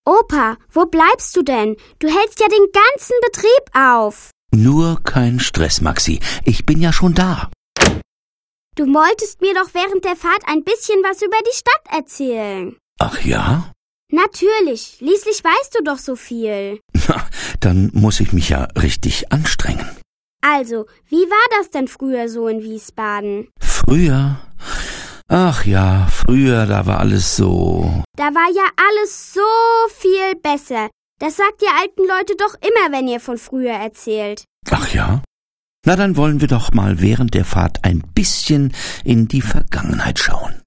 Opa, wo bleibst du denn? Du hältst ja den ganzen Betrieb auf. Nur kein Stress, Maxi. Ich bin ja schon da. Du wolltest mir doch während der Fahrt ein bisschen was über die Stadt erzählen. Ach ja? Natürlich, schließlich weißt du doch so viel. Na, dann muss ich mich ja richtig anstrengen. Also, wie war das denn früher so in Wiesbaden? Früher? Ach ja, früher, da war alles so... Da war ja alles so viel besser. Das sagt ihr alten Leute doch immer, wenn ihr von früher erzählt. Ach ja? Na, dann wollen wir doch mal während der Fahrt ein bisschen in die Vergangenheit schauen.